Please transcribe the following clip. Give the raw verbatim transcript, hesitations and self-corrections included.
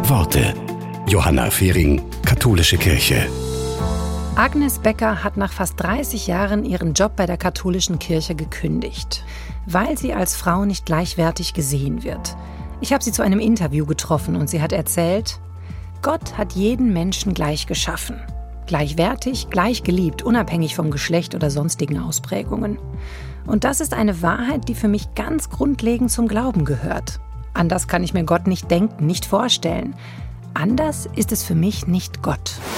Worte. Johanna Fehring, Katholische Kirche. Agnes Becker hat nach fast dreißig Jahren ihren Job bei der katholischen Kirche gekündigt, weil sie als Frau nicht gleichwertig gesehen wird. Ich habe sie zu einem Interview getroffen und sie hat erzählt, Gott hat jeden Menschen gleich geschaffen. Gleichwertig, gleich geliebt, unabhängig vom Geschlecht oder sonstigen Ausprägungen. Und das ist eine Wahrheit, die für mich ganz grundlegend zum Glauben gehört. Anders kann ich mir Gott nicht denken, nicht vorstellen. Anders ist es für mich nicht Gott.